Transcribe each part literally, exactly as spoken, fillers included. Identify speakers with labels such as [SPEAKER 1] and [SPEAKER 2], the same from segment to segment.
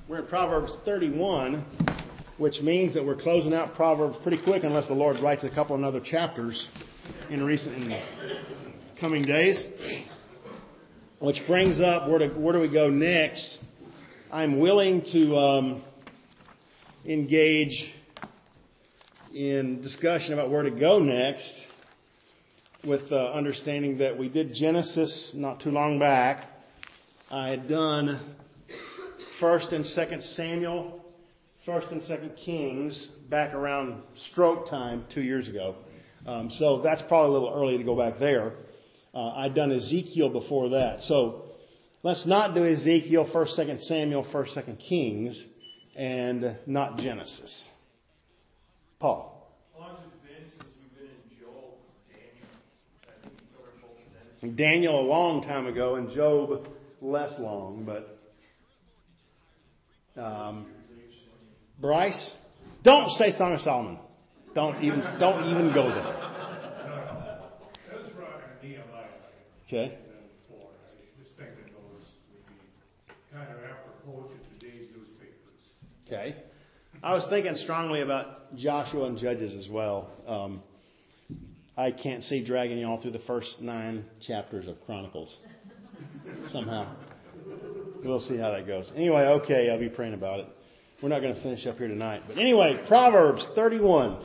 [SPEAKER 1] We're in Proverbs thirty-one, which means that we're closing out Proverbs pretty quick unless the Lord writes a couple of other chapters in recent in coming days. Which brings up, where, to, where do we go next? I'm willing to um, engage in discussion about where to go next with uh, understanding that we did Genesis not too long back. I had done First and Second Samuel, First and Second Kings back around stroke time two years ago. Um, so that's probably a little early to go back there. Uh, I'd done Ezekiel before that. So let's not do Ezekiel, First, Second Samuel, First, Second Kings, and not Genesis. Paul.
[SPEAKER 2] How long has it been since we've been in Job, Daniel? I think we covered both of them.
[SPEAKER 1] Daniel a long time ago, and Job less long, but um, Bryce, don't say Song of Solomon. Don't even don't even go there.
[SPEAKER 2] That was brought in Nehemiah.
[SPEAKER 1] Okay.
[SPEAKER 2] Before. I just think that those would be kind of apropos to today's newspapers.
[SPEAKER 1] Okay. I was thinking strongly about Joshua and Judges as well. Um, I can't see dragging you all through the first nine chapters of Chronicles. Somehow. We'll see how that goes. Anyway, okay, I'll be praying about it. We're not going to finish up here tonight. But anyway, Proverbs thirty-one.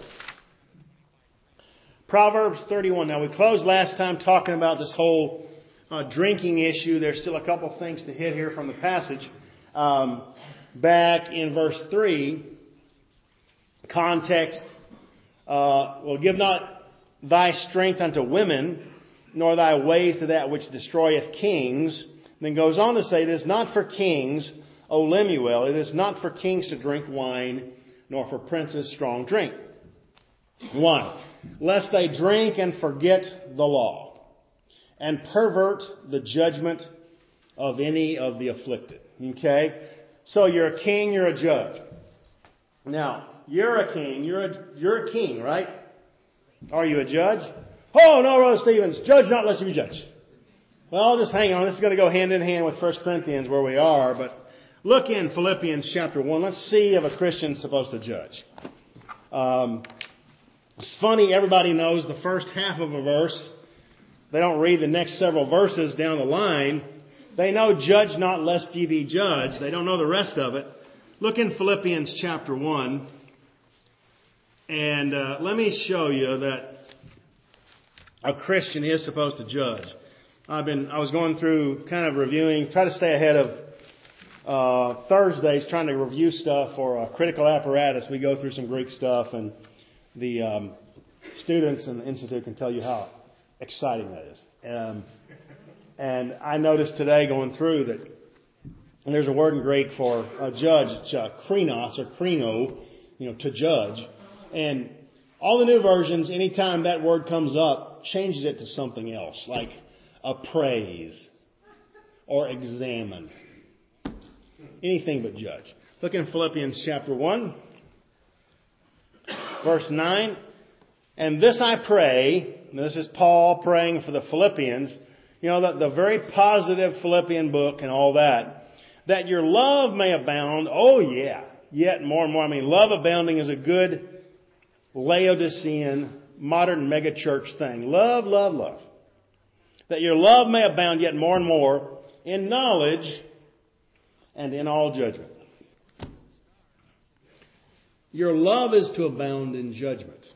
[SPEAKER 1] Proverbs thirty-one. Now, we closed last time talking about this whole uh, drinking issue. There's still a couple things to hit here from the passage. Um, back in verse three, context, uh, well, give not thy strength unto women, nor thy ways to that which destroyeth kings. Then goes on to say, it is not for kings, O Lemuel, it is not for kings to drink wine, nor for princes strong drink. One, lest they drink and forget the law, and pervert the judgment of any of the afflicted. Okay? So you're a king, you're a judge. Now, you're a king, you're a, you're a king, right? Are you a judge? Oh, no, Brother Stevens, judge not lest you be judged. Well, just hang on. This is going to go hand in hand with First Corinthians where we are. But look in Philippians chapter one. Let's see if a Christian's supposed to judge. Um, it's funny, everybody knows the first half of a verse. They don't read the next several verses down the line. They know judge not lest ye be judged. They don't know the rest of it. Look in Philippians chapter one. And uh, let me show you that a Christian is supposed to judge. I've been, I was going through kind of reviewing, try to stay ahead of uh, Thursdays, trying to review stuff for uh, critical apparatus. We go through some Greek stuff, and the um, students in the Institute can tell you how exciting that is. Um, and I noticed today going through that there's a word in Greek for a judge, uh, krinos or krino, you know, to judge. And all the new versions, anytime that word comes up, changes it to something else, like appraise or examine. Anything but judge. Look in Philippians chapter one, verse nine. And this I pray, and this is Paul praying for the Philippians, you know, the, the very positive Philippian book and all that, that your love may abound. Oh yeah, yet more and more. I mean, love abounding is a good Laodicean, modern megachurch thing. Love, love, love. That your love may abound yet more and more in knowledge and in all judgment. Your love is to abound in judgment.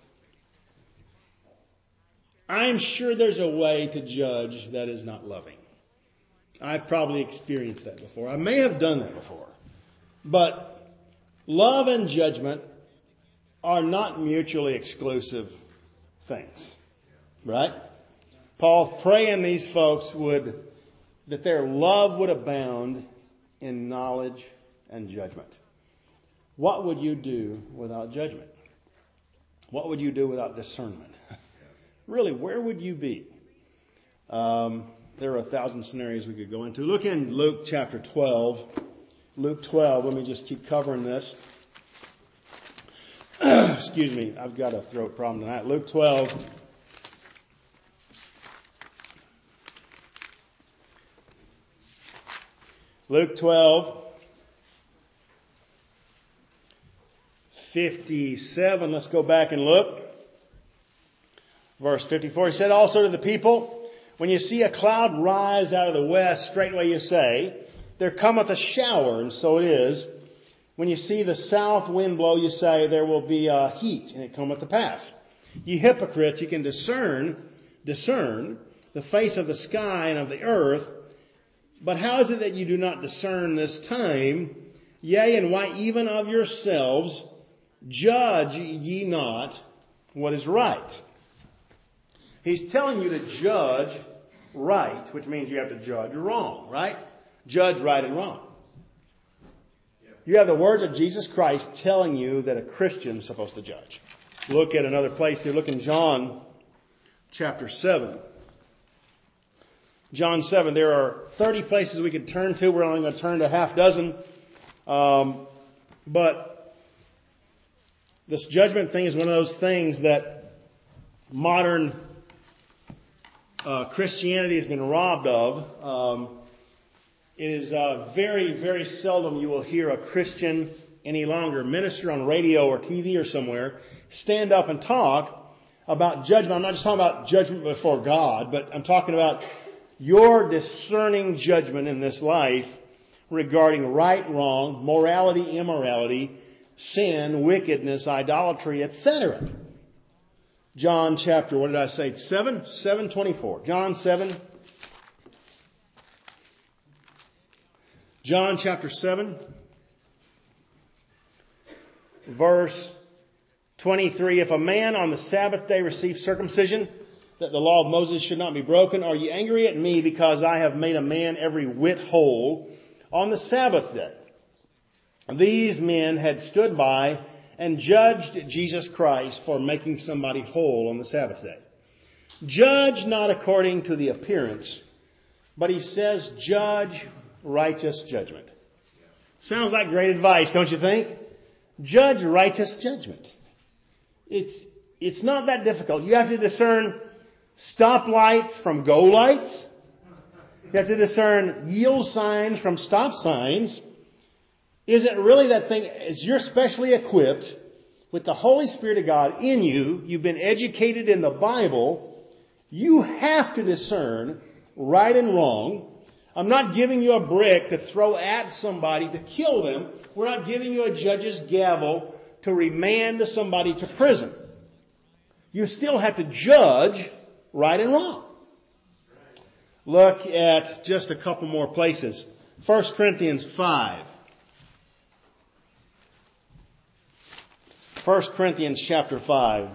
[SPEAKER 1] I'm sure there's a way to judge that is not loving. I've probably experienced that before. I may have done that before. But love and judgment are not mutually exclusive things. Right? Paul's praying these folks would, that their love would abound in knowledge and judgment. What would you do without judgment? What would you do without discernment? Really, where would you be? Um, there are a thousand scenarios we could go into. Look in Luke chapter twelve. Luke twelve, let me just keep covering this. Excuse me, I've got a throat problem tonight. Luke twelve. Luke twelve, fifty-seven. Let's go back and look. Verse fifty-four. He said also to the people, when you see a cloud rise out of the west, straightway you say, there cometh a shower, and so it is. When you see the south wind blow, you say, there will be a heat, and it cometh to pass. Ye hypocrites, you can discern, discern the face of the sky and of the earth, but how is it that you do not discern this time? Yea, and why even of yourselves judge ye not what is right? He's telling you to judge right, which means you have to judge wrong, right? Judge right and wrong. You have the words of Jesus Christ telling you that a Christian is supposed to judge. Look at another place here. Look in John chapter seven. John seven. There are thirty places we could turn to. We're only going to turn to a half dozen. Um, but this judgment thing is one of those things that modern uh, Christianity has been robbed of. Um, it is uh, very, very seldom you will hear a Christian any longer minister on radio or T V or somewhere stand up and talk about judgment. I'm not just talking about judgment before God, but I'm talking about your discerning judgment in this life regarding right, wrong, morality, immorality, sin, wickedness, idolatry, et cetera. John chapter, what did I say? Seven? seven twenty-four. John seven. John chapter seven. Verse twenty-three. If a man on the Sabbath day receive circumcision, that the law of Moses should not be broken, are ye angry at me because I have made a man every whit whole on the Sabbath day? These men had stood by and judged Jesus Christ for making somebody whole on the Sabbath day. Judge not according to the appearance, but he says judge righteous judgment. Sounds like great advice, don't you think? Judge righteous judgment. It's, it's not that difficult. You have to discern stoplights from go lights. You have to discern yield signs from stop signs. Is it really that thing? Is you're specially equipped with the Holy Spirit of God in you? You've been educated in the Bible. You have to discern right and wrong. I'm not giving you a brick to throw at somebody to kill them. We're not giving you a judge's gavel to remand somebody to prison. You still have to judge right and wrong. Look at just a couple more places. First Corinthians five. First Corinthians chapter five.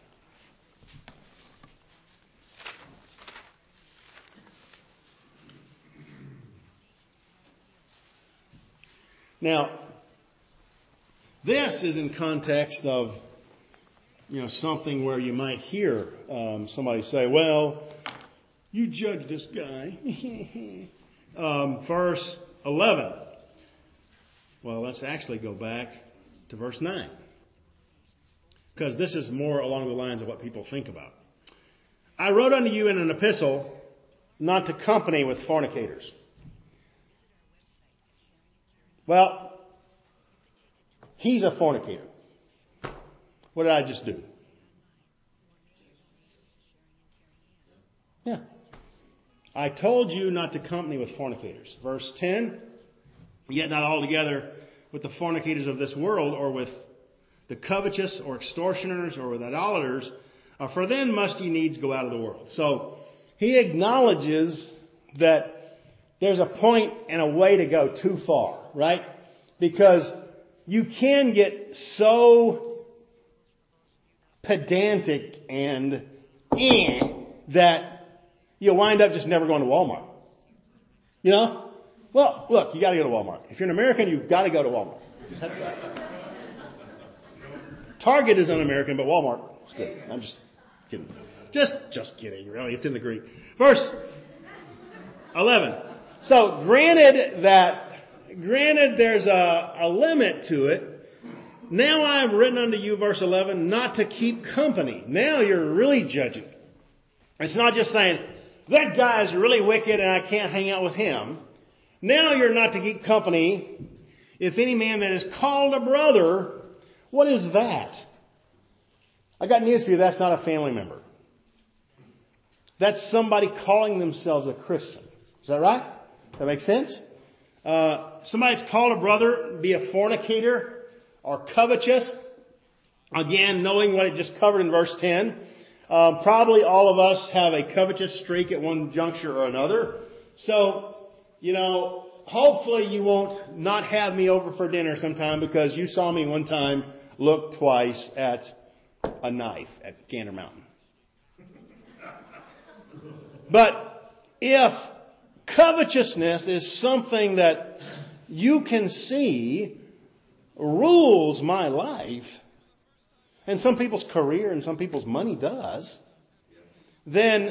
[SPEAKER 1] Now, this is in context of, you know, something where you might hear um, somebody say, well, you judge this guy. um, verse eleven. Well, let's actually go back to verse nine. Because this is more along the lines of what people think about. I wrote unto you in an epistle not to company with fornicators. Well, he's a fornicator. What did I just do? Yeah. I told you not to company with fornicators. Verse ten. Yet not altogether with the fornicators of this world, or with the covetous, or extortioners, or with idolaters. Uh, for then must ye needs go out of the world. So he acknowledges that there's a point and a way to go too far, right? Because you can get so pedantic and eh, that you'll wind up just never going to Walmart. You know? Well, look, you got to go to Walmart. If you're an American, you've got to go to Walmart. You just have to go. Target is un-American, but Walmart is good. I'm just kidding. Just, just kidding, really. It's in the Greek. Verse eleven. So, granted that, granted there's a, a limit to it, now I have written unto you, verse eleven, not to keep company. Now you're really judging. It's not just saying, that guy is really wicked and I can't hang out with him. Now you're not to keep company if any man that is called a brother What is that? I got news for you. That's not a family member. That's somebody calling themselves a Christian. Is that right? That makes sense? Uh, somebody that's called a brother be a fornicator or covetous. Again, knowing what it just covered in verse ten. Um, probably all of us have a covetous streak at one juncture or another. So, you know, hopefully you won't not have me over for dinner sometime because you saw me one time look twice at a knife at Gander Mountain. But if covetousness is something that you can see rules my life, and some people's career and some people's money does, then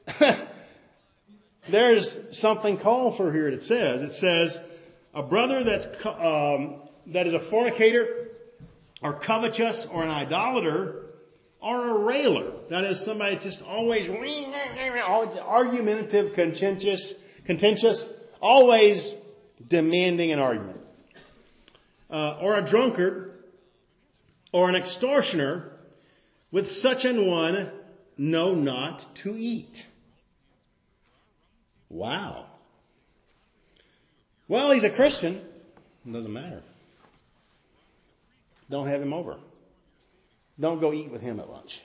[SPEAKER 1] there's something called for here. It says, it says, a brother that's um, that is a fornicator or covetous or an idolater or a railer. That is somebody that's just always argumentative, contentious, contentious, always demanding an argument. Uh, or a drunkard or an extortioner, with such an one know not to eat. Wow. Well, he's a Christian. It doesn't matter. Don't have him over. Don't go eat with him at lunch.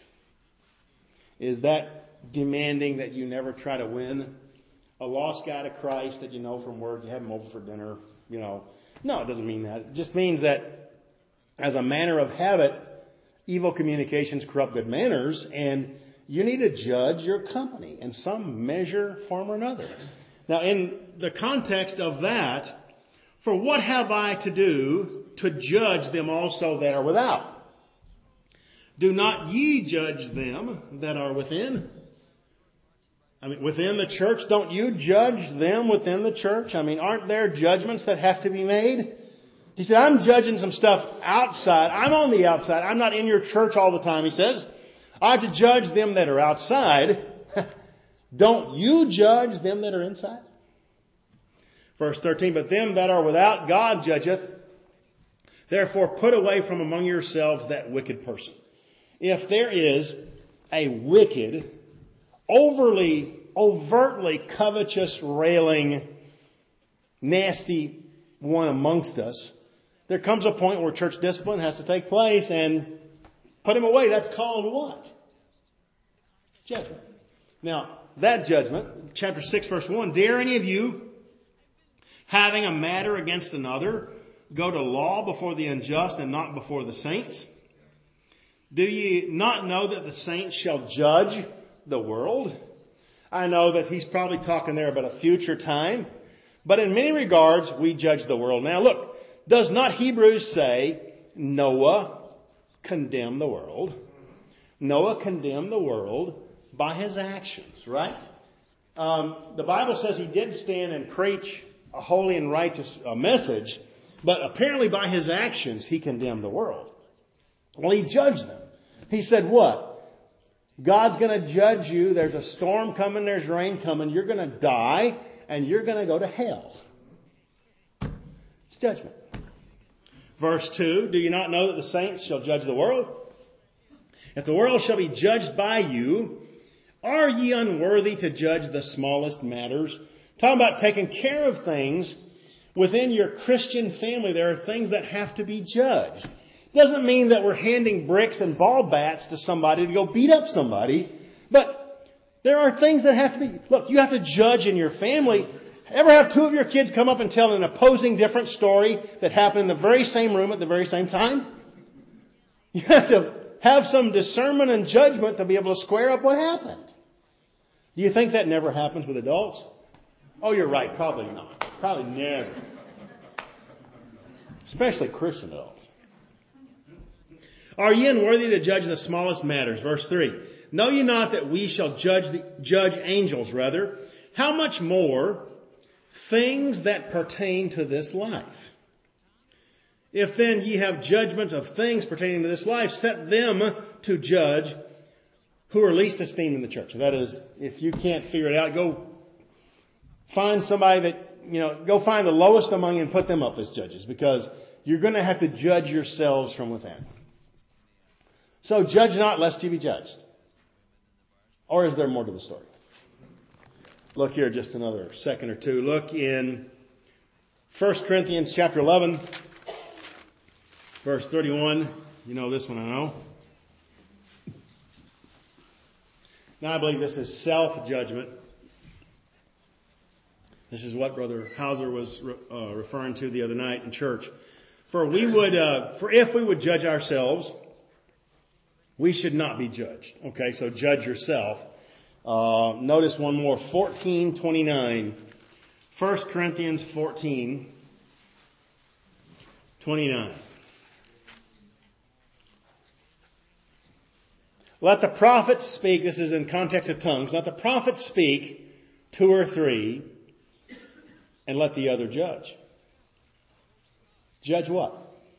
[SPEAKER 1] Is that demanding that you never try to win a lost guy to Christ that you know from work? You have him over for dinner, you know. No, it doesn't mean that. It just means that as a manner of habit, evil communications corrupt good manners, and you need to judge your company in some measure, form, or another. Now, in the context of that, for what have I to do to judge them also that are without? Do not ye judge them that are within? I mean, within the church, don't you judge them within the church? I mean, aren't there judgments that have to be made? He said, I'm judging some stuff outside. I'm on the outside. I'm not in your church all the time, he says. I have to judge them that are outside. Don't you judge them that are inside? Verse thirteen, but them that are without God judgeth. Therefore put away from among yourselves that wicked person. If there is a wicked, overly, overtly covetous, railing, nasty one amongst us, there comes a point where church discipline has to take place and put him away. That's called what? Judgment. Now, that judgment, chapter six, verse one, dare any of you, having a matter against another, go to law before the unjust and not before the saints? Do ye not know that the saints shall judge the world? I know that he's probably talking there about a future time. But in many regards, we judge the world. Now look, does not Hebrews say Noah condemned the world? Noah condemned the world by his actions, right? Um, the Bible says he did stand and preach a holy and righteous uh, message, but apparently by his actions he condemned the world. Well, he judged them. He said what? God's going to judge you. There's a storm coming. There's rain coming. You're going to die. And you're going to go to hell. It's judgment. Verse two, do you not know that the saints shall judge the world? If the world shall be judged by you, are ye unworthy to judge the smallest matters? Talking about taking care of things within your Christian family. There are things that have to be judged. Doesn't mean that we're handing bricks and ball bats to somebody to go beat up somebody. But there are things that have to be... Look, you have to judge in your family. Ever have two of your kids come up and tell an opposing different story that happened in the very same room at the very same time? You have to have some discernment and judgment to be able to square up what happened. Do you think that never happens with adults? Oh, you're right. Probably not. Probably never. Especially Christian adults. Are ye unworthy to judge the smallest matters? Verse three. Know ye not that we shall judge the, judge angels, rather? How much more things that pertain to this life? If then ye have judgments of things pertaining to this life, set them to judge who are least esteemed in the church. That is, if you can't figure it out, go find somebody that, you know, go find the lowest among you and put them up as judges. Because you're going to have to judge yourselves from within. So judge not lest you be judged. Or is there more to the story? Look here just another second or two. Look in First Corinthians chapter eleven, verse thirty-one. You know this one, I know. Now I believe this is self-judgment. This is what Brother Hauser was uh, referring to the other night in church. For we would, uh, for if we would judge ourselves, we should not be judged. Okay, so judge yourself. Uh, notice one more, fourteen twenty-nine. First Corinthians fourteen twenty-nine. Let the prophets speak, this is in context of tongues, let the prophets speak, two or three, and let the other judge. Judge what?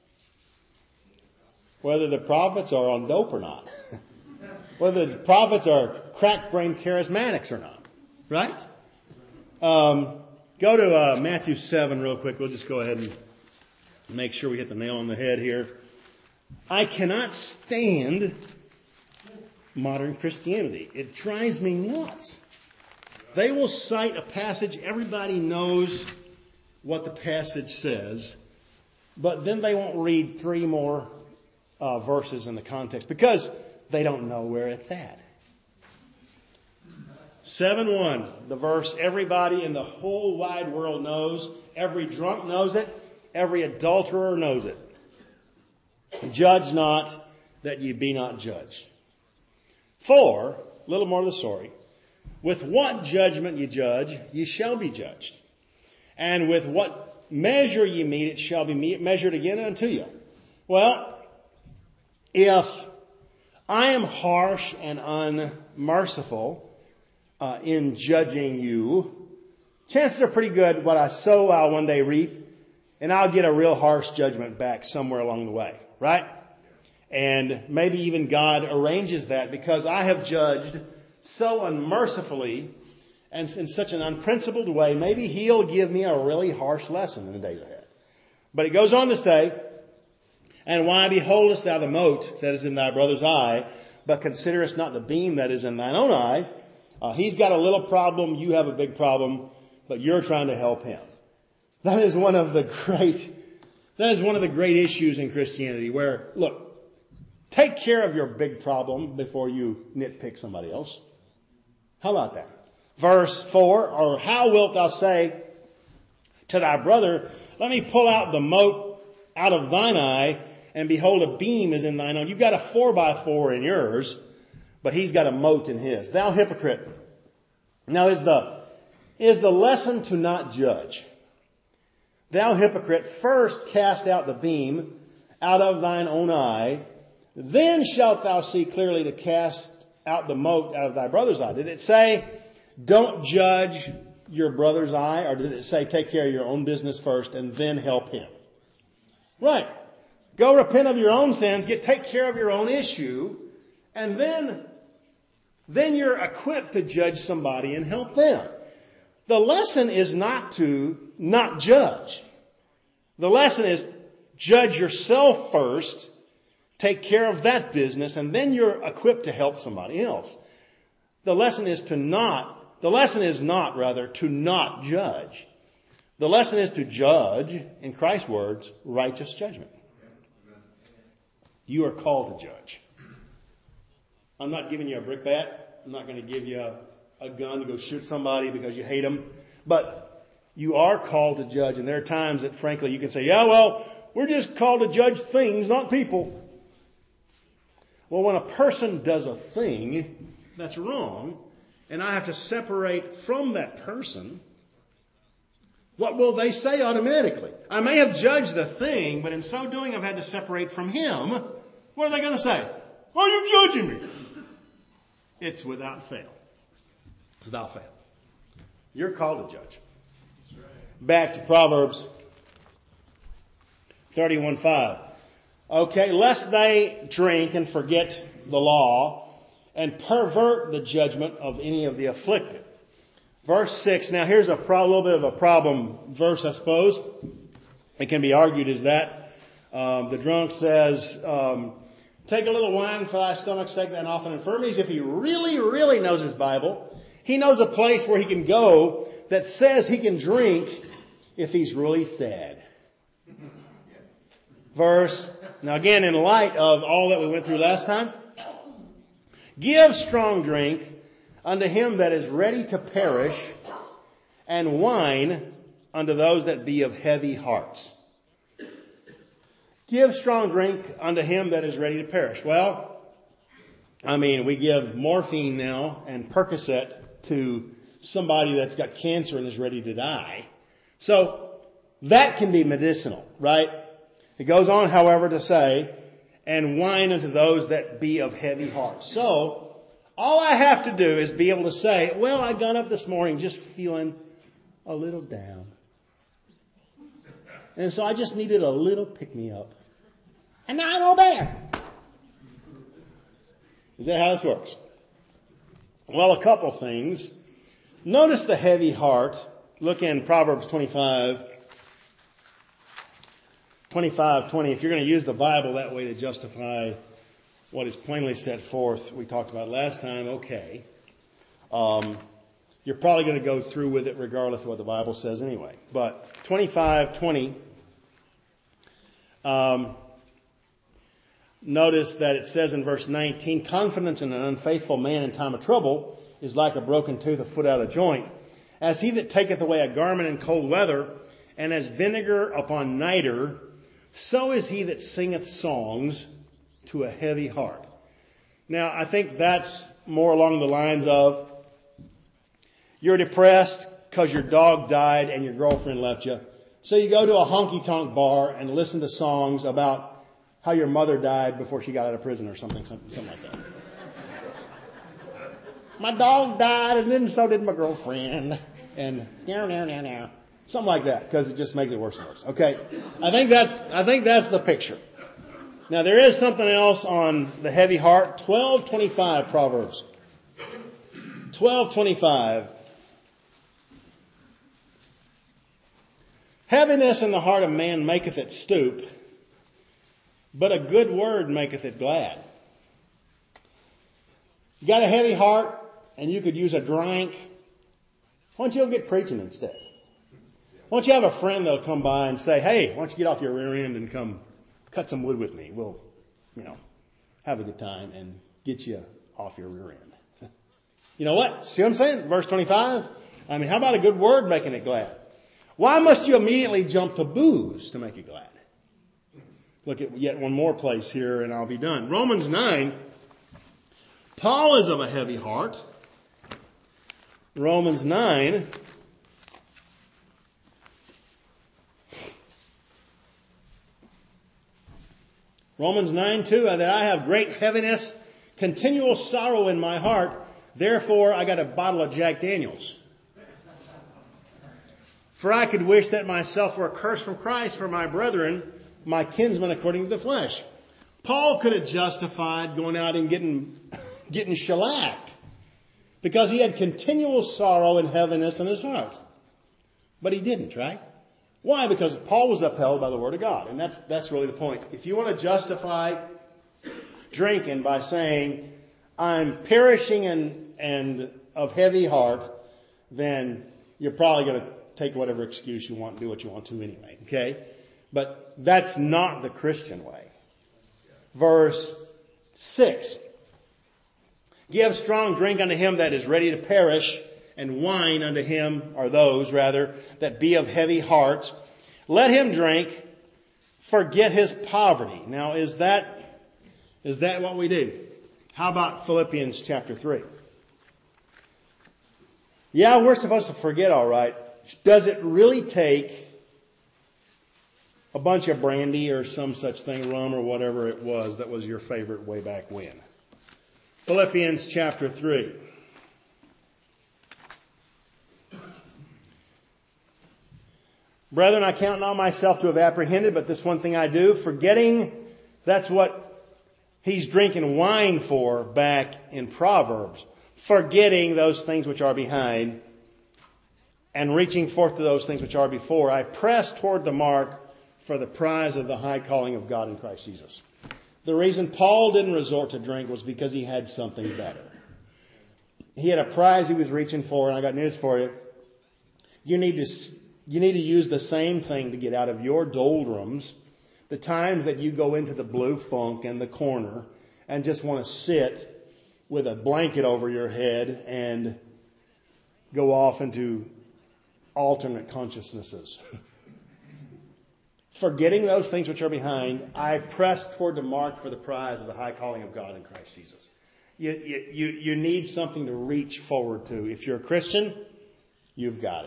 [SPEAKER 1] Whether the prophets are on dope or not. Whether the prophets are crack-brained charismatics or not. Right? Um, go to uh, Matthew seven real quick. We'll just go ahead and make sure we hit the nail on the head here. I cannot stand modern Christianity. It drives me nuts. They will cite a passage. Everybody knows what the passage says. But then they won't read three more uh, verses in the context because they don't know where it's at. seven one, the verse everybody in the whole wide world knows. Every drunk knows it. Every adulterer knows it. Judge not that ye be not judged. For, a little more to the story, with what judgment ye judge, ye shall be judged. And with what measure ye mete, it shall be measured again unto you. Well, if I am harsh and unmerciful uh, in judging you, chances are pretty good what I sow I'll one day reap, and I'll get a real harsh judgment back somewhere along the way, right? And maybe even God arranges that because I have judged so unmercifully and in such an unprincipled way, maybe He'll give me a really harsh lesson in the days ahead. But it goes on to say, and why beholdest thou the mote that is in thy brother's eye, but considerest not the beam that is in thine own eye? Uh, he's got a little problem, you have a big problem, but you're trying to help him. That is one of the great, that is one of the great issues in Christianity where, look, take care of your big problem before you nitpick somebody else. How about that? Verse four, or how wilt thou say to thy brother, let me pull out the mote out of thine eye, and behold, a beam is in thine own. You've got a four by four in yours, but he's got a mote in his. Thou hypocrite. Now is the, is the lesson to not judge. Thou hypocrite, first cast out the beam out of thine own eye, then shalt thou see clearly to cast out the mote out of thy brother's eye. Did it say, don't judge your brother's eye? Or did it say, take care of your own business first and then help him? Right. Go repent of your own sins, get take care of your own issue, and then, then you're equipped to judge somebody and help them. The lesson is not to not judge. The lesson is judge yourself first, take care of that business, and then you're equipped to help somebody else. The lesson is to not, the lesson is not, rather, to not judge. The lesson is to judge, in Christ's words, righteous judgment. You are called to judge. I'm not giving you a brickbat. I'm not going to give you a, a gun to go shoot somebody because you hate them. But you are called to judge. And there are times that, frankly, you can say, yeah, well, we're just called to judge things, not people. Well, when a person does a thing that's wrong, and I have to separate from that person, what will they say automatically? I may have judged the thing, but in so doing I've had to separate from him. What are they going to say? Why are you judging me? It's without fail. It's without fail. You're called to judge. Back to Proverbs thirty-one five. Okay, lest they drink and forget the law and pervert the judgment of any of the afflicted. Verse six. Now here's a pro- little bit of a problem verse, I suppose. It can be argued as that. Um, the drunk says, um, take a little wine for thy stomach's sake and often infirmities. If he really, really knows his Bible, he knows a place where he can go that says he can drink if he's really sad. Verse, now again, in light of all that we went through last time, give strong drink unto him that is ready to perish, and wine unto those that be of heavy hearts. Give strong drink unto him that is ready to perish. Well, I mean, we give morphine now and Percocet to somebody that's got cancer and is ready to die. So that can be medicinal, right? It goes on, however, to say, and wine unto those that be of heavy heart. So all I have to do is be able to say, well, I got up this morning just feeling a little down. And so I just needed a little pick-me-up. And now I'm all better. Is that how this works? Well, a couple things. Notice the heavy heart. Look in Proverbs twenty-five. twenty-five twenty. If you're going to use the Bible that way to justify what is plainly set forth, we talked about last time, okay. Um, you're probably going to go through with it regardless of what the Bible says anyway. But twenty-five twenty. Um, notice that it says in verse nineteen, confidence in an unfaithful man in time of trouble is like a broken tooth, a foot out of joint. As he that taketh away a garment in cold weather, and as vinegar upon nitre, so is he that singeth songs to a heavy heart. Now, I think that's more along the lines of, you're depressed because your dog died and your girlfriend left you. So you go to a honky-tonk bar and listen to songs about how your mother died before she got out of prison or something, something, something like that. My dog died and then so did my girlfriend. And now, now, now, now. Something like that, because it just makes it worse and worse. Okay? I think that's, I think that's the picture. Now there is something else on the heavy heart. twelve twenty-five Proverbs. twelve twenty-five. Heaviness in the heart of man maketh it stoop, but a good word maketh it glad. You got a heavy heart, and you could use a drink. Why don't you go get preaching instead? Why don't you have a friend that'll come by and say, hey, why don't you get off your rear end and come cut some wood with me? We'll, you know, have a good time and get you off your rear end. You know what? See what I'm saying? Verse twenty-five. I mean, how about a good word making it glad? Why must you immediately jump to booze to make it glad? Look at yet one more place here and I'll be done. Romans nine. Paul is of a heavy heart. Romans nine. Romans nine two, that I have great heaviness, continual sorrow in my heart. Therefore, I got a bottle of Jack Daniels. For I could wish that myself were accursed from Christ for my brethren, my kinsmen according to the flesh. Paul could have justified going out and getting, getting shellacked because he had continual sorrow and heaviness in his heart. But he didn't, right? Why? Because Paul was upheld by the Word of God. And that's, that's really the point. If you want to justify drinking by saying, I'm perishing and, and of heavy heart, then you're probably going to take whatever excuse you want and do what you want to anyway. Okay? But that's not the Christian way. Verse six. Give strong drink unto him that is ready to perish, and wine unto him, or those rather, that be of heavy hearts. Let him drink, forget his poverty. Now, is that, is that what we do? How about Philippians chapter three? Yeah, we're supposed to forget, all right. Does it really take a bunch of brandy or some such thing, rum or whatever it was that was your favorite way back when? Philippians chapter three. Brethren, I count not myself to have apprehended, but this one thing I do, forgetting, that's what he's drinking wine for back in Proverbs. Forgetting those things which are behind and reaching forth to those things which are before. I press toward the mark for the prize of the high calling of God in Christ Jesus. The reason Paul didn't resort to drink was because he had something better. He had a prize he was reaching for, and I got news for you. You need to, you need to use the same thing to get out of your doldrums, the times that you go into the blue funk and the corner and just want to sit with a blanket over your head and go off into alternate consciousnesses. Forgetting those things which are behind, I press toward the mark for the prize of the high calling of God in Christ Jesus. You, you, you need something to reach forward to. If you're a Christian, you've got it.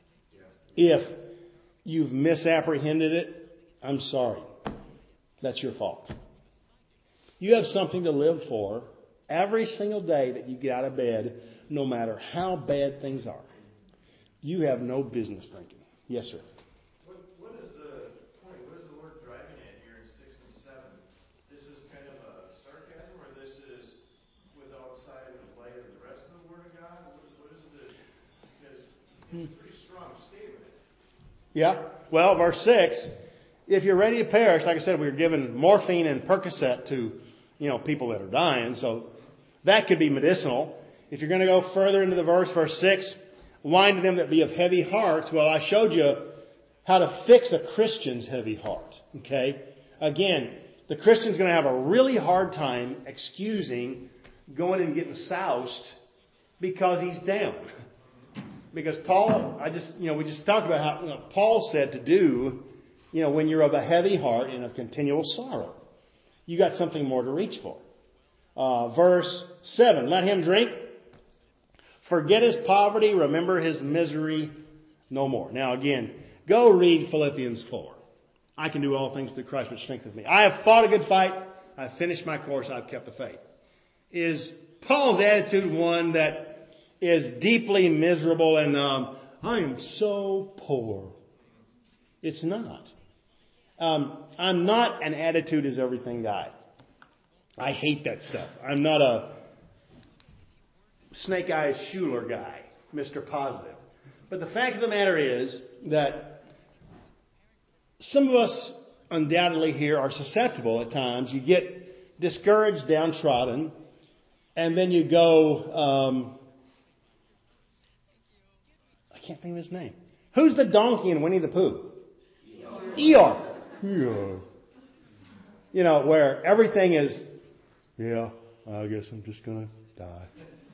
[SPEAKER 1] If you've misapprehended it, I'm sorry. That's your fault. You have something to live for every single day that you get out of bed, no matter how bad things are. You have no business drinking. Yes, sir.
[SPEAKER 3] What, what is the point? What is the Lord driving at here in six and seven? This is kind of a sarcasm, or this is without sight of the light of the rest of the Word of God? What, what is the? Because it's a pretty strong statement.
[SPEAKER 1] Yeah. Well, verse six. If you're ready to perish, like I said, we were given morphine and Percocet to, you know, people that are dying. So that could be medicinal. If you're going to go further into the verse, verse six, wine to them that be of heavy hearts. Well, I showed you how to fix a Christian's heavy heart. Okay? Again, the Christian's going to have a really hard time excusing going and getting soused because he's down. Because Paul, I just, you know, we just talked about how, you know, Paul said to do, you know, when you're of a heavy heart and of continual sorrow. You got something more to reach for. Uh, verse seven, let him drink. Forget his poverty. Remember his misery no more. Now again, go read Philippians four. I can do all things through Christ which strengthens me. I have fought a good fight. I've finished my course. I've kept the faith. Is Paul's attitude one that is deeply miserable and um, I am so poor? It's not. Um, I'm not an attitude is everything guy. I hate that stuff. I'm not a snake eyes Schuler guy, Mister Positive. But the fact of the matter is that some of us undoubtedly here are susceptible at times. You get discouraged, downtrodden, and then you go, um, I can't think of his name. Who's the donkey in Winnie the Pooh? Eeyore. Eeyore. You know, where everything is, yeah, I guess I'm just going to die.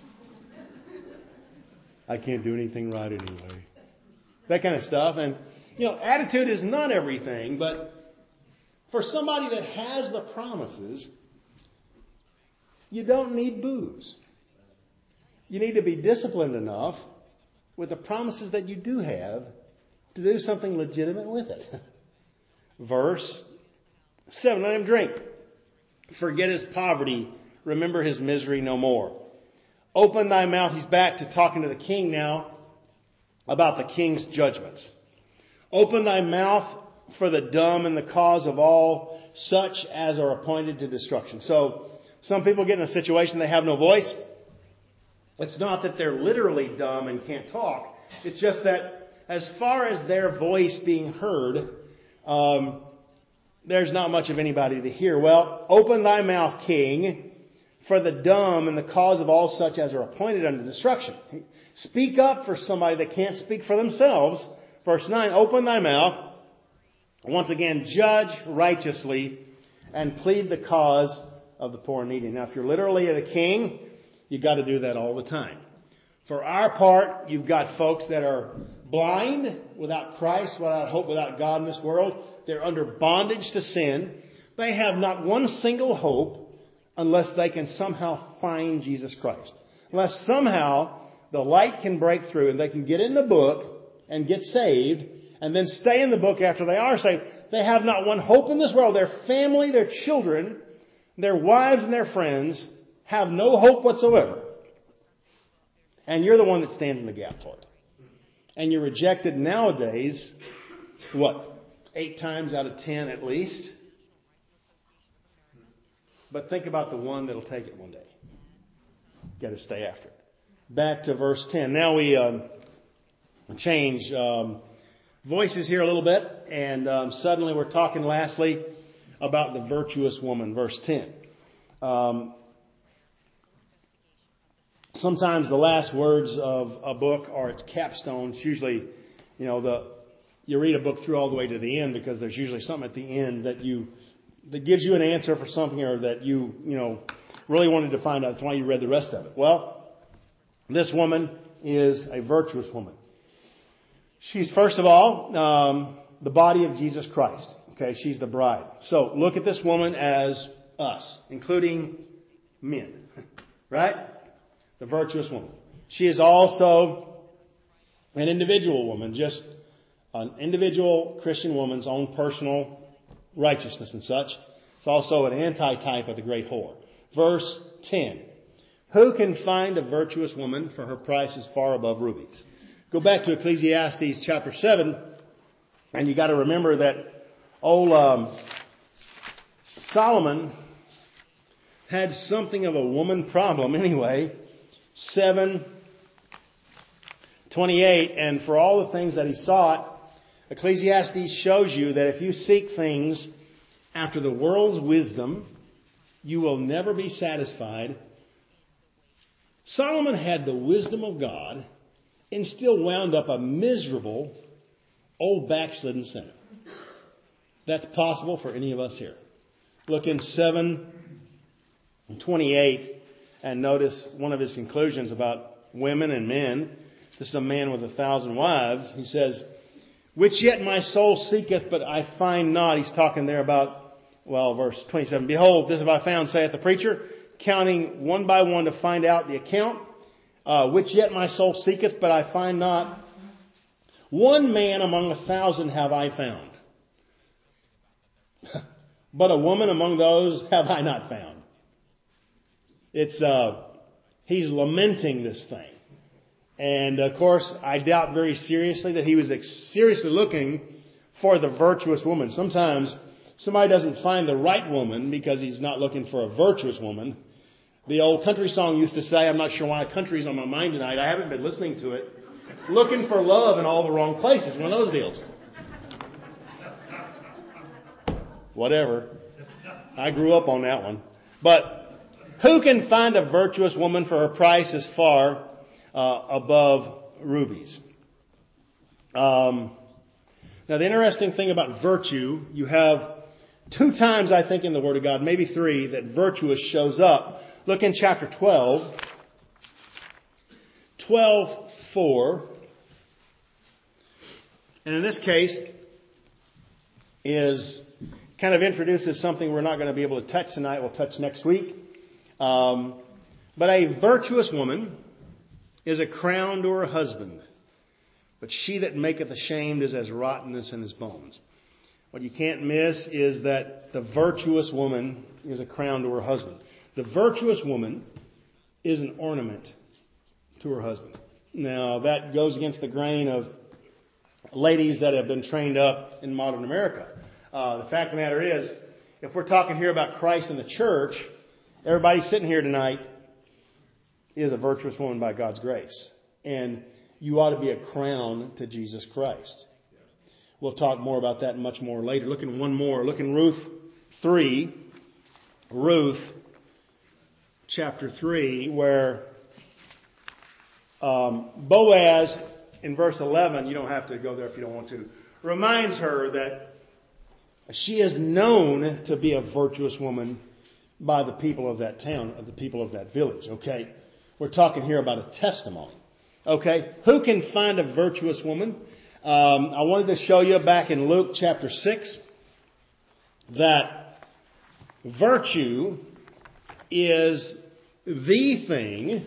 [SPEAKER 1] I can't do anything right anyway. That kind of stuff. And, you know, attitude is not everything, but for somebody that has the promises, you don't need booze. You need to be disciplined enough with the promises that you do have to do something legitimate with it. Verse seven, let him drink. Forget his poverty. Remember his misery no more. Open thy mouth. He's back to talking to the king now about the king's judgments. Open thy mouth for the dumb and the cause of all such as are appointed to destruction. So some people get in a situation they have no voice. It's not that they're literally dumb and can't talk. It's just that as far as their voice being heard, um, there's not much of anybody to hear. Well, open thy mouth, king, for the dumb and the cause of all such as are appointed unto destruction. Speak up for somebody that can't speak for themselves. Verse nine, open thy mouth. Once again, judge righteously and plead the cause of the poor and needy. Now, if you're literally the king, you've got to do that all the time. For our part, you've got folks that are blind, without Christ, without hope, without God in this world. They're under bondage to sin. They have not one single hope unless they can somehow find Jesus Christ. Unless somehow the light can break through and they can get in the book and get saved and then stay in the book after they are saved. They have not one hope in this world. Their family, their children, their wives and their friends have no hope whatsoever. And you're the one that stands in the gap for it. And you're rejected nowadays, what, eight times out of ten at least. But think about the one that'll take it one day. Got to stay after it. Back to verse ten. Now we um, change um, voices here a little bit. and um, suddenly we're talking lastly about the virtuous woman, verse ten. Um, sometimes the last words of a book are its capstone. It's usually, you know, the you read a book through all the way to the end because there's usually something at the end that you that gives you an answer for something or that you, you know, really wanted to find out. That's why you read the rest of it. Well, this woman is a virtuous woman. She's, first of all, um, the body of Jesus Christ. Okay, she's the bride. So look at this woman as us, including men. Right? The virtuous woman. She is also an individual woman, just an individual Christian woman's own personal righteousness and such. It's also an anti-type of the great whore. Verse ten. Who can find a virtuous woman, for her price is far above rubies? Go back to Ecclesiastes chapter seven, and you got to remember that old um, Solomon had something of a woman problem anyway. seven twenty-eight, and for all the things that he sought, Ecclesiastes shows you that if you seek things after the world's wisdom, you will never be satisfied. Solomon had the wisdom of God and still wound up a miserable old backslidden sinner. That's possible for any of us here. Look in seven twenty-eight and notice one of his conclusions about women and men. This is a man with a thousand wives. He says, which yet my soul seeketh, but I find not. He's talking there about, well, verse twenty-seven. Behold, this have I found, saith the preacher, counting one by one to find out the account, uh, which yet my soul seeketh, but I find not. One man among a thousand have I found. But a woman among those have I not found. It's, uh, he's lamenting this thing. And of course, I doubt very seriously that he was ex- seriously looking for the virtuous woman. Sometimes somebody doesn't find the right woman because he's not looking for a virtuous woman. The old country song used to say, I'm not sure why country's on my mind tonight. I haven't been listening to it. Looking for love in all the wrong places. One of those deals. Whatever. I grew up on that one. But who can find a virtuous woman, for her price is far uh, above rubies? Um, now the interesting thing about virtue, you have two times, I think, in the Word of God, maybe three, that virtuous shows up. Look in chapter twelve. twelve four. And in this case, is kind of introduces something we're not going to be able to touch tonight. We'll touch next week. Um, but a virtuous woman is a crown to her husband. But she that maketh ashamed is as rottenness in his bones. What you can't miss is that the virtuous woman is a crown to her husband. The virtuous woman is an ornament to her husband. Now, that goes against the grain of ladies that have been trained up in modern America. Uh, the fact of the matter is, if we're talking here about Christ and the church, everybody sitting here tonight is a virtuous woman by God's grace. And you ought to be a crown to Jesus Christ. We'll talk more about that much more later. Look in one more. Look in Ruth three. Ruth chapter three, where um, Boaz, in verse eleven, you don't have to go there if you don't want to, reminds her that she is known to be a virtuous woman by the people of that town, of the people of that village. Okay? We're talking here about a testimony. Okay? Who can find a virtuous woman? Um, I wanted to show you back in Luke chapter six that virtue is the thing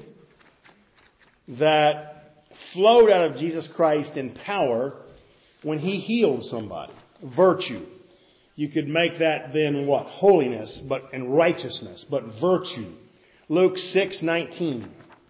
[SPEAKER 1] that flowed out of Jesus Christ in power when He healed somebody. Virtue. You could make that then what? Holiness, but and righteousness, but virtue. Luke six nineteen.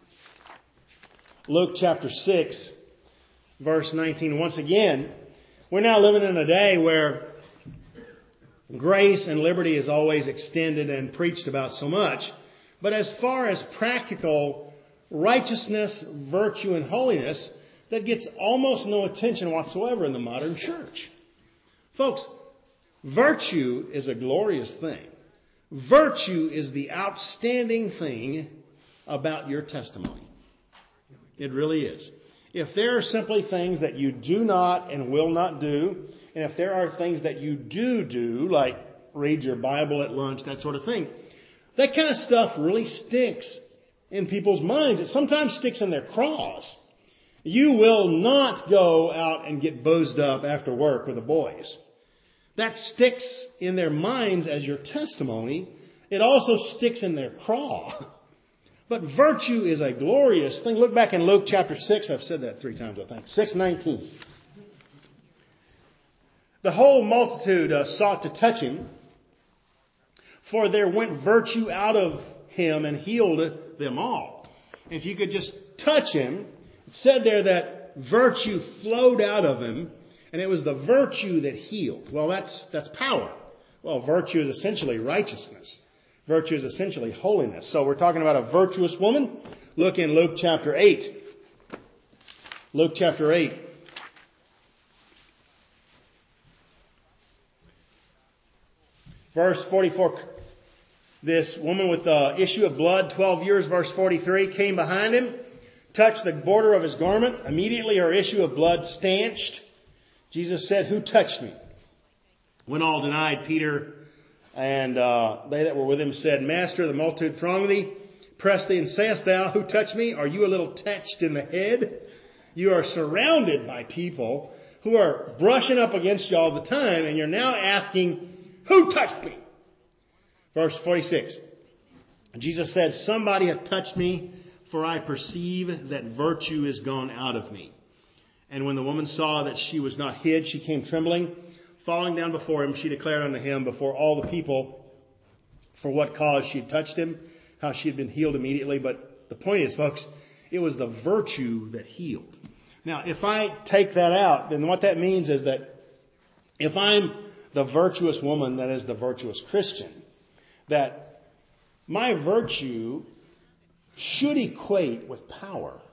[SPEAKER 1] Luke chapter six, verse nineteen. Once again, we're now living in a day where grace and liberty is always extended and preached about so much. But as far as practical righteousness, virtue, and holiness, that gets almost no attention whatsoever in the modern church. Folks, virtue is a glorious thing. Virtue is the outstanding thing about your testimony. It really is. If there are simply things that you do not and will not do, and if there are things that you do do, like read your Bible at lunch, that sort of thing, that kind of stuff really sticks in people's minds. It sometimes sticks in their craws. You will not go out and get boozed up after work with the boys. That sticks in their minds as your testimony. It also sticks in their craw. But virtue is a glorious thing. Look back in Luke chapter six. I've said that three times, I think. six nineteen. The whole multitude uh, sought to touch him, for there went virtue out of him and healed them all. If you could just touch him, it said there that virtue flowed out of him, and it was the virtue that healed. Well, that's that's power. Well, virtue is essentially righteousness. Virtue is essentially holiness. So we're talking about a virtuous woman. Look in Luke chapter eight. Luke chapter eight. Verse forty-four. This woman with the issue of blood, twelve years, verse forty-three, came behind him, touched the border of his garment. Immediately her issue of blood stanched. Jesus said, "Who touched me?" When all denied, Peter and uh, they that were with him said, "Master, the multitude throng thee, press thee, and sayest thou, Who touched me? Are you a little touched in the head?" You are surrounded by people who are brushing up against you all the time, and you're now asking, "Who touched me?" Verse forty-six. Jesus said, "Somebody hath touched me, for I perceive that virtue is gone out of me." And when the woman saw that she was not hid, she came trembling. Falling down before him, she declared unto him before all the people for what cause she had touched him, how she had been healed immediately. But the point is, folks, it was the virtue that healed. Now, if I take that out, then what that means is that if I'm the virtuous woman that is the virtuous Christian, that my virtue should equate with power.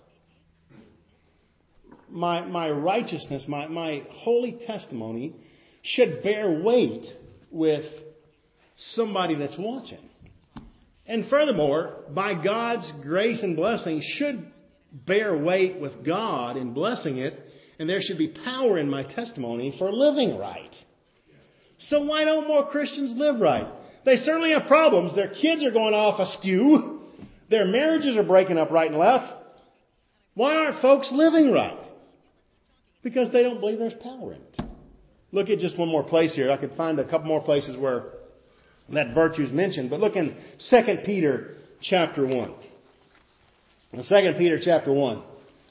[SPEAKER 1] My, my righteousness, my, my holy testimony should bear weight with somebody that's watching. And furthermore, by God's grace and blessing, should bear weight with God in blessing it, and there should be power in my testimony for living right. So why don't more Christians live right? They certainly have problems. Their kids are going off askew. Their marriages are breaking up right and left. Why aren't folks living right? Because they don't believe there's power in it. Look at just one more place here. I could find a couple more places where that virtue is mentioned. But look in Second Peter chapter one. In Second Peter chapter one.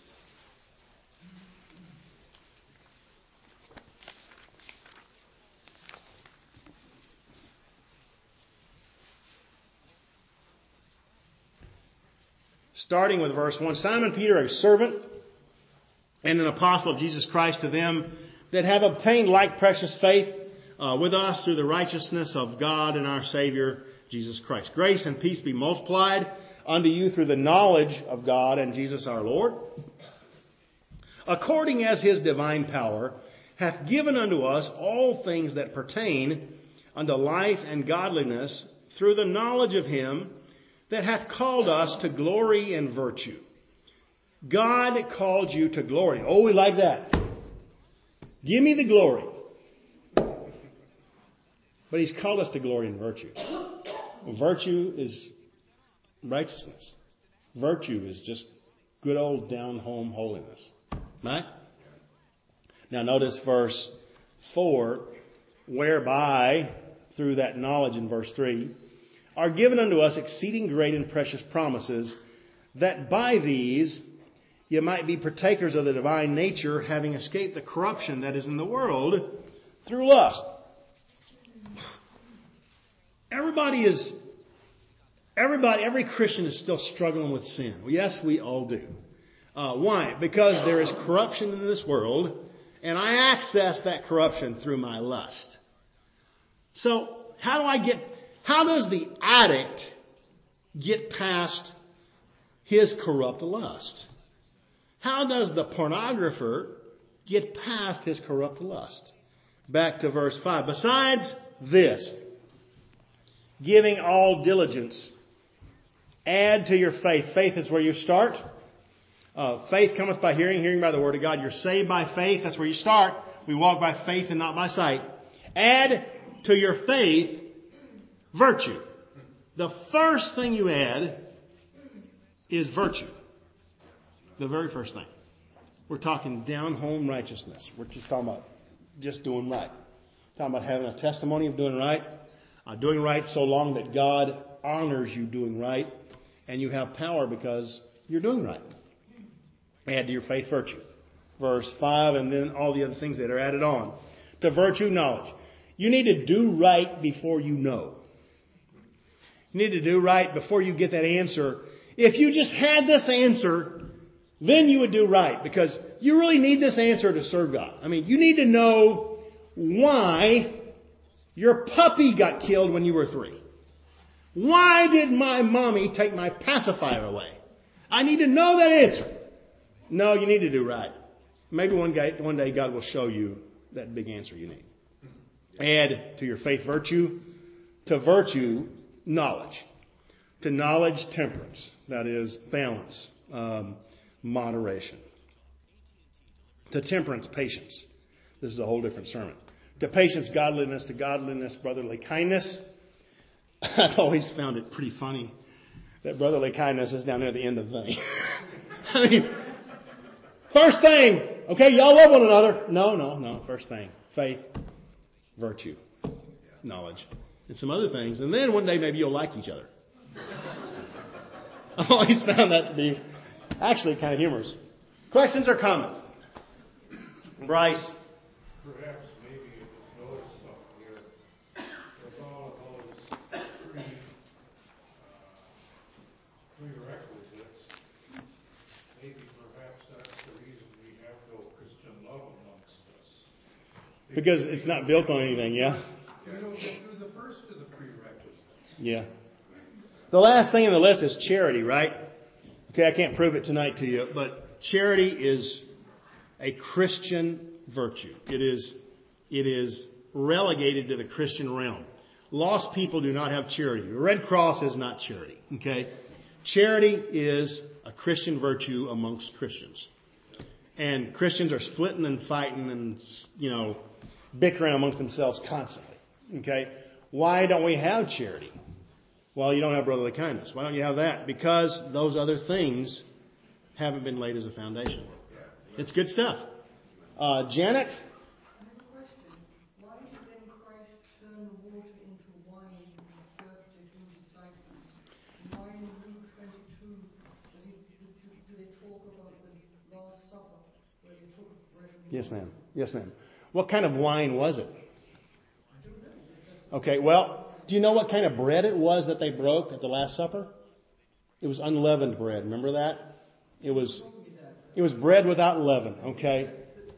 [SPEAKER 1] Starting with verse one. Simon Peter, a servant and an apostle of Jesus Christ, to them that have obtained like precious faith uh, with us through the righteousness of God and our Savior, Jesus Christ. Grace and peace be multiplied unto you through the knowledge of God and Jesus our Lord, according as his divine power hath given unto us all things that pertain unto life and godliness through the knowledge of him that hath called us to glory and virtue. God called you to glory. Oh, we like that. Give me the glory. But he's called us to glory and virtue. Virtue is righteousness. Virtue is just good old down-home holiness. Right? Now notice verse four, whereby, through that knowledge in verse three, are given unto us exceeding great and precious promises, that by these ye might be partakers of the divine nature, having escaped the corruption that is in the world through lust. Everybody is, everybody, every Christian is still struggling with sin. Well, yes, we all do. Uh, why? Because there is corruption in this world, and I access that corruption through my lust. So, how do I get, how does the addict get past his corrupt lust? How does the pornographer get past his corrupt lust? Back to verse five. Besides this, giving all diligence, add to your faith. Faith is where you start. Uh, faith cometh by hearing, hearing by the word of God. You're saved by faith. That's where you start. We walk by faith and not by sight. Add to your faith virtue. The first thing you add is virtue. The very first thing. We're talking down home righteousness. We're just talking about just doing right. Talking about having a testimony of doing right. Uh, doing right so long that God honors you doing right. And you have power because you're doing right. Add to your faith virtue. Verse five, and then all the other things that are added on. To virtue, knowledge. You need to do right before you know. You need to do right before you get that answer. If you just had this answer, then you would do right. Because you really need this answer to serve God. I mean, you need to know why your puppy got killed when you were three. Why did my mommy take my pacifier away? I need to know that answer. No, you need to do right. Maybe one day, one day God will show you that big answer you need. Add to your faith virtue. To virtue, knowledge. To knowledge, temperance. That is balance, um, moderation. To temperance, patience. This is a whole different sermon. To patience, godliness. To godliness, brotherly kindness. I've always found it pretty funny that brotherly kindness is down there at the end of the thing. I mean, first thing, okay, y'all love one another. No, no, no. First thing, faith, virtue, knowledge, and some other things. And then one day maybe you'll like each other. I've always found that to be actually kind of humorous. Questions or comments? Bryce?
[SPEAKER 2] Perhaps maybe you just noticed something here. With all of those pre, uh, prerequisites, maybe perhaps that's the reason we have no Christian love amongst us.
[SPEAKER 1] Because it's not built on anything, yeah?
[SPEAKER 2] We don't get through the first of the prerequisites.
[SPEAKER 1] Yeah. The last thing on the list is charity, right? Okay, I can't prove it tonight to you, but charity is a Christian virtue. It is, it is relegated to the Christian realm. Lost people do not have charity. The Red Cross is not charity. Okay? Charity is a Christian virtue amongst Christians. And Christians are splitting and fighting and, you know, bickering amongst themselves constantly. Okay? Why don't we have charity? Well, you don't have brotherly kindness. Why don't you have that? Because those other things haven't been laid as a foundation. It's good stuff. Uh, Janet?
[SPEAKER 4] I have a question. Why did then Christ turn the water into wine and serve it to his disciples? And why in Luke twenty-two does he, do, do they talk about the Last Supper where they took bread and wine?
[SPEAKER 1] Yes, ma'am. Yes, ma'am. What kind of wine was it? Okay, well, do you know what kind of bread it was that they broke at the Last Supper? It was unleavened bread. Remember that? It was it was bread without leaven, okay?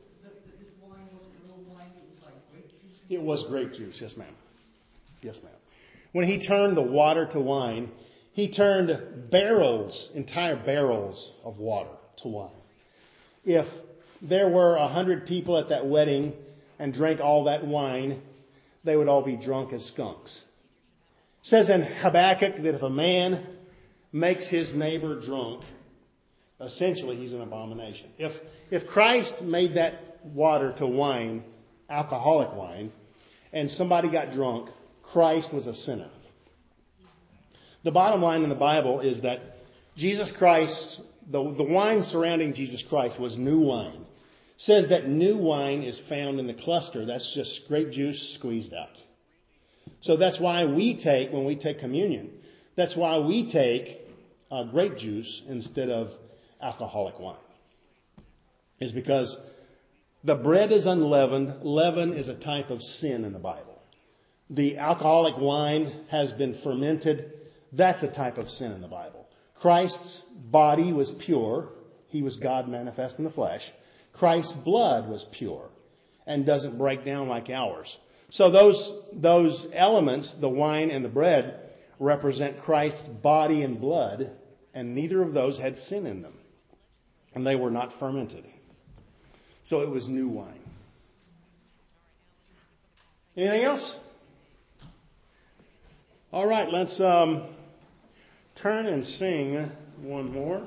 [SPEAKER 1] It was grape juice, yes ma'am. Yes ma'am. When he turned the water to wine, he turned barrels, entire barrels of water to wine. If there were a hundred people at that wedding and drank all that wine, they would all be drunk as skunks. It says in Habakkuk that if a man makes his neighbor drunk, essentially he's an abomination. If if Christ made that water to wine, alcoholic wine, and somebody got drunk, Christ was a sinner. The bottom line in the Bible is that Jesus Christ, the, the wine surrounding Jesus Christ was new wine. It says that new wine is found in the cluster. That's just grape juice squeezed out. So that's why we take, when we take communion, that's why we take uh, grape juice instead of alcoholic wine. Is because the bread is unleavened. Leaven is a type of sin in the Bible. The alcoholic wine has been fermented. That's a type of sin in the Bible. Christ's body was pure. He was God manifest in the flesh. Christ's blood was pure and doesn't break down like ours. So those, those elements, the wine and the bread, represent Christ's body and blood, and neither of those had sin in them. And they were not fermented. So it was new wine. Anything else? All right, let's um, turn and sing one more.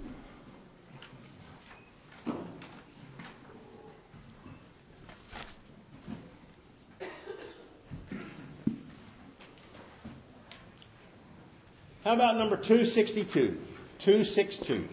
[SPEAKER 1] How about number two sixty-two? two sixty-two.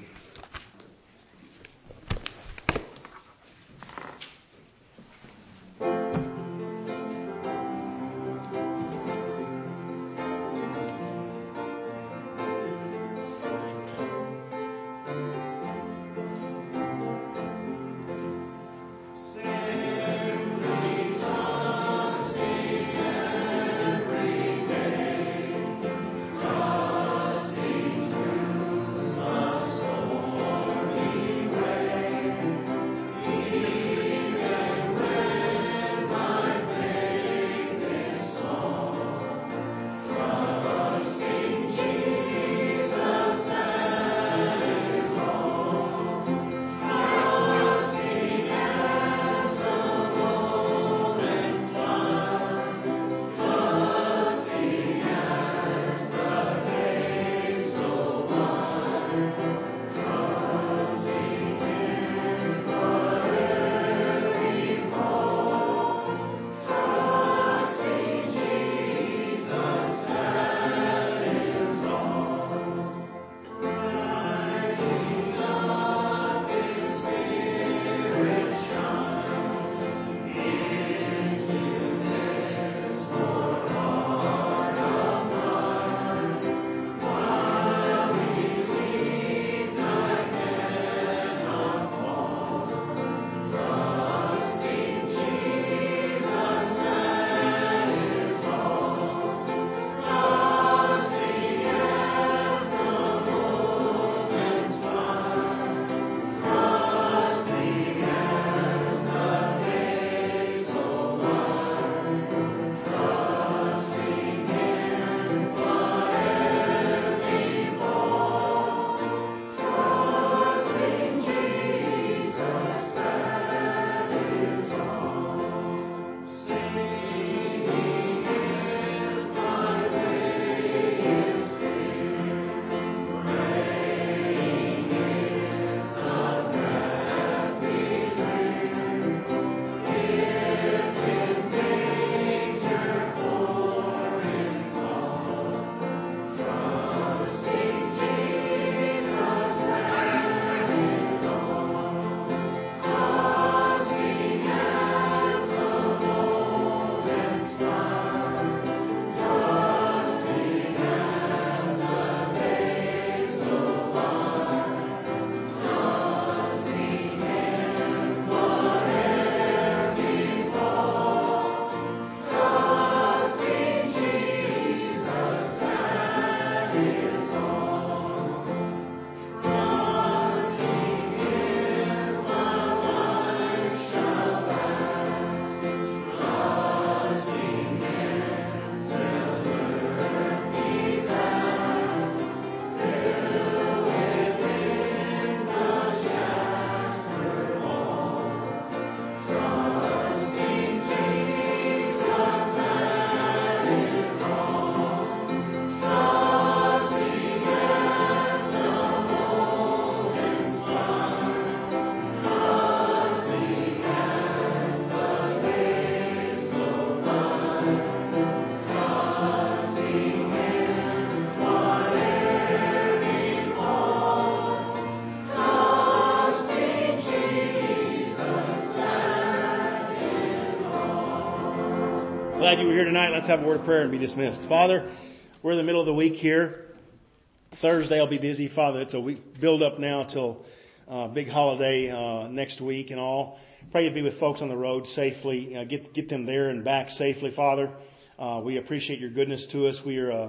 [SPEAKER 1] Glad you were here tonight. Let's have a word of prayer and be dismissed. Father, we're in the middle of the week here. Thursday I'll be busy. Father, it's a week build up now till uh, big holiday uh, next week and all. Pray you'd be with folks on the road safely. Uh, get get them there and back safely, Father. Uh, we appreciate your goodness to us. We are uh,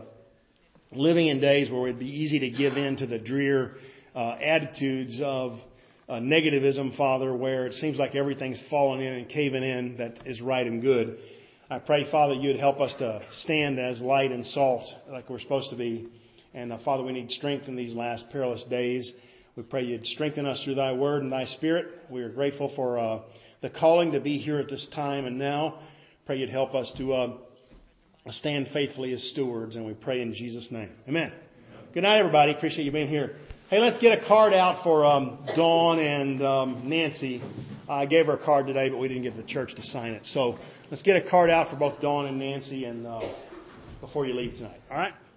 [SPEAKER 1] living in days where it'd be easy to give in to the drear uh, attitudes of uh, negativism, Father, where it seems like everything's falling in and caving in that is right and good. I pray, Father, you'd help us to stand as light and salt like we're supposed to be. And, uh, Father, we need strength in these last perilous days. We pray you'd strengthen us through thy word and thy spirit. We are grateful for uh, the calling to be here at this time and now. Pray you'd help us to uh, stand faithfully as stewards, and we pray in Jesus' name. Amen. Good night, everybody. Appreciate you being here. Hey, let's get a card out for um, Dawn and um, Nancy. I gave her a card today, but we didn't get the church to sign it. So let's get a card out for both Dawn and Nancy and uh, before you leave tonight. All right?